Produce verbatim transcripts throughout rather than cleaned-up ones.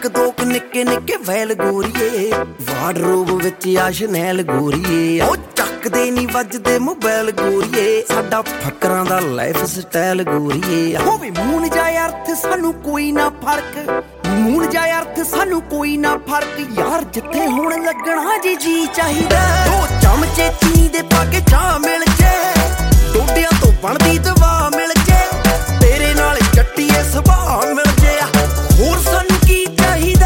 ਇੱਕ ਦੋ ਕੁ ਨਿੱਕੇ ਨਿੱਕੇ ਵੈਲ ਗੋਰੀਏ, ਵਾਰਡਰੋਬ ਵਿੱਚ ਆ ਸ਼ਨੈਲ ਗੋਰੀਏ। ਉਹ ਚੱਕਦੇ ਨੀ ਵੱਜਦੇ ਮੋਬਾਈਲ ਗੋਰੀਏ, ਸਾਡਾ ਫੱਕਰਾਂ ਦਾ ਲਾਈਫ ਸਟਾਈਲ ਗੋਰੀਏ। ਹੋਵੇ ਮੂਨ ਜਾ ਅਰਥ ਸਾਨੂੰ ਕੋਈ ਨਾ ਫਰਕ, ਮੂਨ ਜਾ ਅਰਥ ਸਾਨੂੰ ਕੋਈ ਨਾ ਫਰਕ ਯਾਰ, ਜਿੱਥੇ ਹੁਣ ਲੱਗਣਾ ਜੀ ਜੀ ਚਾਹੀਦਾ। ਦੋ ਚਮਚੇ ਚੀਨੀ ਦੇ ਪਾ ਕੇ ਚਾਹ ਮਿਲ ਜੇ, ਡੋਡਿਆਂ ਤੋਂ ਬਣਦੀ ਦਵਾ ਮਿਲ ਜੇ, ਤੇਰੇ ਨਾਲ ਚੱਟੀਏ ਸੁਭਾਅ ਮਿਲ ਜੇ, ਹੋਰ ਸਾਨੂੰ ਕੀ ਚਾਹੀਦਾ।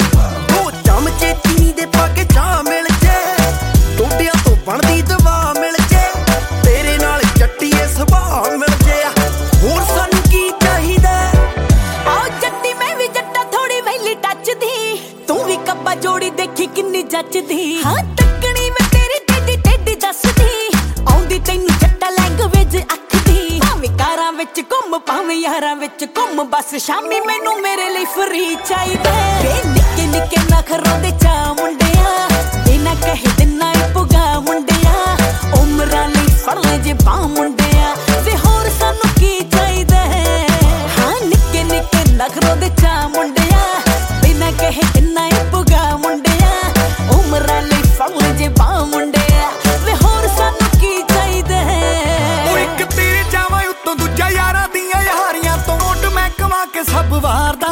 ਦੋ ਚਮਚੇ ਚੀਨੀ ਦੇ ਪਾ ਕੇ ਚਾਹ ਮਿਲ ਜੇ, ਡੋਡਿਆਂ ਤੋਂ ਬਣਦੀ ਦਵਾ ਮਿਲ ਜੇ, ਤੇਰੇ ਨਾਲ ਚੱਟੀਏ ਸੁਭਾਅ ਮਿਲ ਜੇ, ਹੋਰ ਸਾਨੂੰ ਕੀ ਚਾਹੀਦਾ। ਆਓ ਜੱਟੀ ਮੈਂ ਵੀ ਜੱਟਾ ਥੋੜੀ ਵੈਲੀ ਟੱਚ ਦੀ, ਤੂੰ ਵੀ ਕੱਪਾ ਜੋੜੀ ਦੇਖੀ ਕਿੰਨੀ ਜੱਚਦੀ। ਹਾਂ ਤੱਕਣੀ ਮੈਂ ਤੇਰੀ ਟੇਡੀ ਟੇਡੀ ਦੱਸਦੀ, ਆਉਂਦੀ ਤੈਨੂੰ ਜੱਟਾ ਲੈਂਗੁਏਜ ਅੱਖ ਦੀ। ਭਾਵੇਂ ਕਾਰਾਂ ਵਿੱਚ ਘੁੰਮ ਭਾਵੇਂ ਯਾਰਾਂ ਵਿੱਚ ਘੁੰਮ, ਬਸ ਸ਼ਾਮੀ ਮੈਨੂੰ ਮੇਰੇ ਲਈ ਫਰੀ ਚਾਹੀਦਾ। ਵੇ ਨਿੱਕੇ ਨਿੱਕੇ ਨਖਰੋਂ ਦੇ ਚਾ ਮੁੰਡਿਆ, ਬਿਨਾਂ ਕਹੇ ਦਿਨਾਂ ਹੀ ਪੁਗਾ ਮੁੰਡਿਆ, ਉਮਰਾਂ ਲਈ ਫੜ ਲੈ ਜੇ ਬਾਹ ਮੁੰਡਿਆ, ਵੇ ਹੋਰ ਸਾਨੂੰ ਕੀ ਚਾਹੀਦਾ। ਹਾਂ ਨਿੱਕੇ ਨਿੱਕੇ ਨਖਰੋਂ ਦੇ ਚਾ ਮੁੰਡਿਆ, ਬਿਨਾਂ ਕਹੇ ਦਿਨਾਂ ਹੀ ਪੁਗਾ ਮੁੰਡਿਆ, ਉਮਰਾਂ ਲਈ ਫੜ ਲੈ ਜੇ ਬਾਹ ਮੁੰਡਿਆ, ਵੇ ਹੋਰ ਸਾਨੂੰ ਕੀ ਚਾਹੀਦਾ। ਉਹ ਇੱਕ ਤੇਰੇ ਜਾਵਾਂ ਉੱਤੋਂ ਦੂਜਾ ਯਾਰਾਂ ਦੀਆਂ ਯਾਰੀਆਂ ਤੋਂ ਉੱਡ ਮੈਂ ਕਮਾ ਕੇ ਸਭ ਵਾਰਦਾ।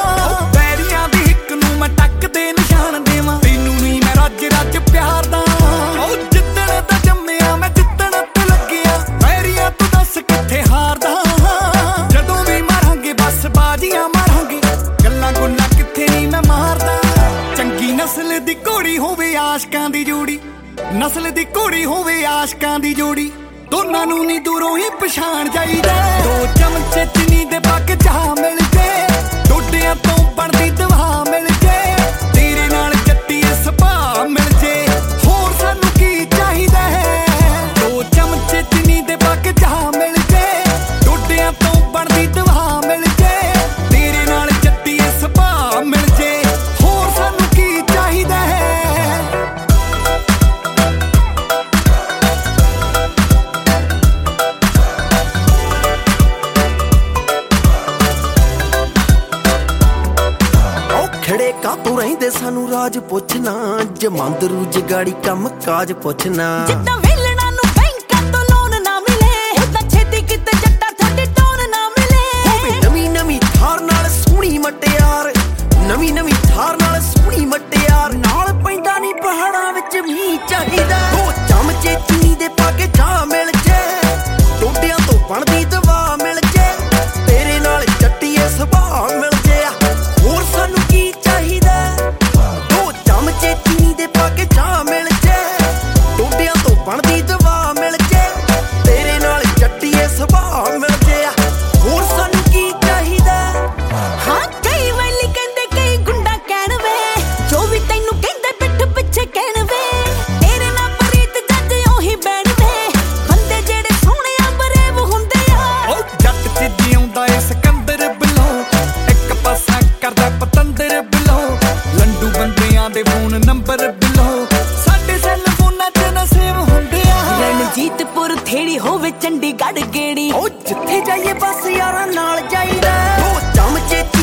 ਪੈਰੀਆਂ ਦੀ ਹਿੱਕ ਨੂੰ ਮੈਂ ਟੱਕ ਦੇ ਨਿਸ਼ਾਨ ਦੇਵਾਂ, ਤੈਨੂੰ ਨੀ ਮੈਂ ਰੱਜ ਰੱਜ ਪਿਆਰ ਦਾ। ਉਹ ਜਿੱਤਣ ਤਾਂ ਜੰਮਿਆ ਮੈਂ ਜਿੱਤਣ ਤੇ ਲੱਗਿਆ, ਪੈਰੀਆਂ ਤੂੰ ਦੱਸ ਕਿੱਥੇ ਹਾਰਦਾ। ਜਦੋਂ ਵੀ ਮਾਰਾਂਗੇ ਬਸ ਬਾਜ਼ੀਆਂ ਮਾਰਾਂਗੇ, ਗੱਲਾਂ ਗੁੱਲਾਂ ਕਿੱਥੇ ਨੀ ਮੈਂ ਮਾਰਦਾ। ਚੰਗੀ ਨਸਲ ਦੀ ਘੋੜੀ ਹੋਵੇ ਆਸ਼ਕਾਂ ਦੀ ਜੋੜੀ, ਨਸਲ ਦੀ ਘੋੜੀ ਹੋਵੇ ਆਸ਼ਕਾਂ ਦੀ ਜੋੜੀ, ਦੋਨਾਂ ਨੂੰ ਨੀ ਦੂਰੋਂ ਹੀ ਪਛਾਣ ਜਾਈਦਾ। ਦੋ ਚਮਚੇ ਚੀਨੀ ਦੇ ਪਾ ਕੇ ਚਾਹ ਮਿਲ ਜੇ, ਡੋਡਿਆਂ ਤੋਂ ਬਣਦੀ ਦਵਾ ਮਿਲ ਜੇ, ਤੇਰੇ ਨਾਲ ਜੱਟੀਏ ਸੁਭਾਅ ਮਿਲ ਜੇ, ਹੋਰ ਸਾਨੂੰ ਕੀ ਚਾਹੀਦਾ ਹੈ। ਦੋ ਚਮਚੇ ਚੀਨੀ ਦੇ ਪਾ ਕੇ ਚਾਹ ਮਿਲ ਜੇ, ਡੋਡਿਆਂ ਤੋਂ ਬਣਦੀ ਦਵਾ ਮਿਲ ਜੇ, ਤੇਰੇ ਨਾਲ ਜੱਟੀਏ ਸੁਭਾਅ ਮਿਲ ਜੇ, ਹੋਰ ਸਾਨੂੰ ਕੀ ਚਾਹੀਦਾ ਹੈ। ਖੜੇ ਕਾਤੋਂ ਰਹਿੰਦੇ ਸਾਨੂੰ ਰਾਜ ਪੁੱਛਣਾ, ਜਮਾਂਦਰੂ ਜਗਾੜੀ ਕੰਮ ਕਾਜ ਪੁੱਛਣਾ। ਜਿੱਦਾਂ ਵੇਲਣਾ ਨੂੰ ਬੈਂਕਾਂ ਤੋਂ ਲੋਨ ਨਾ ਮਿਲੇ, ਉਦਾਂ ਛੇਤੀ ਕਿਤੇ ਜੱਟਾ ਤੁਹਾਡੇ ਟੋਨ ਨਾ ਮਿਲੇ। ਹੋਵੇ ਨਵੀਂ ਨਵੀਂ ਥਾਰ ਨਾਲ ਸੋਹਣੀ ਮਟਿਆਰ, ਨਵੀਂ ਨਵੀਂ ਥਾਰ ਨਾਲ ਸੋਹਣੀ ਮਟਿਆਰ, ਨਾਲ ਪੈਂਦਾ ਨੀ ਪਹਾੜਾਂ ਵਿੱਚ ਮੀਂਹ ਚਾਹੀਦਾ। ਦੋ ਚਮਚੇ ਚੀਨੀ ਦੇ ਪਾ ਕੇ ਚਾਹ ਮਿਲ ਜੇ, ਡੋਡਿਆਂ ਤੋਂ ਬਣਦੀ ਦਵਾ ਮਿਲ ਜੇ, ਤੇਰੇ ਨਾਲ ਚੱਟੀਏ ਸੁਭਾਅ ਮਿਲ ਜੇ, ਹੋਰ ਸਾਨੂੰ ਕੀ ਚਾਹੀਦਾ। ਦੋ ਚਮਚੇ ਚੀਨੀ ਦੇ ਪਾ ਕੇ ਚਾਹ ਮਿਲ ਜੇ, ਡੋਡਿਆਂ ਤੋਂ ਬਣਦੀ ਦਵਾ ਮਿਲ ਜੇ, ਤੇਰੇ ਨਾਲ ਚੱਟੀਏ ਸੁਭਾਅ ਮਿਲ ਜੇ, ਹੋਰ ਸਾਨੂੰ ਕੀ ਚਾਹੀਦਾ। ਹਾਂ ਕਈ ਵੈਲੀ ਕਹਿੰਦੇ ਕਈ ਗੁੰਡਾ ਕਹਿਣ ਵੇ, ਜੋ ਵੀ ਤੈਨੂੰ ਕਹਿੰਦੇ ਪਿੱਠ ਪਿੱਛੇ ਕਹਿਣ ਵੇ, ਤੇਰੇ ਨਾਲ ਪ੍ਰੀਤ ਜੱਜ ਉਹੀ ਬੈਣ ਵੇ, ਬੰਦੇ ਜਿਹੜੇ ਸੋਹਣਿਆ ਬਰੇਵ ਹੁੰਦੇ ਆ। ਉਹ ਜੱਟ ਚ ਜਿਉਂਦਾ ਏ ਸਿਕੰਦਰ ਬਿਲੋਂ, ਇੱਕ ਪਾਸਾ ਕਰਦਾ ਪਤੰਦਰ ਬਿਲੋਂ, ਲੰਡੂ ਬੰਦਿਆਂ ਦੇ ਫੋਨ ਨੰਬਰ ਬਿਲੋਂ, ਸਾਡੇ ਸੈੱਲ ਫੋਨਾਂ ਚ ਨਾ ਸੇਵ ਹੁੰਦੇ ਆ। ਰਣਜੀਤਪੁਰ ਥੇੜੀ ਹੋਵੇ ਚੰਡੀਗੜ੍ਹ ਗੇੜੀ, ਉਹ ਜਿੱਥੇ ਜਾਈਏ ਬਸ ਯਾਰਾਂ ਨਾਲ ਜਾਈਦਾ। ਦੋ ਚਮਚੇ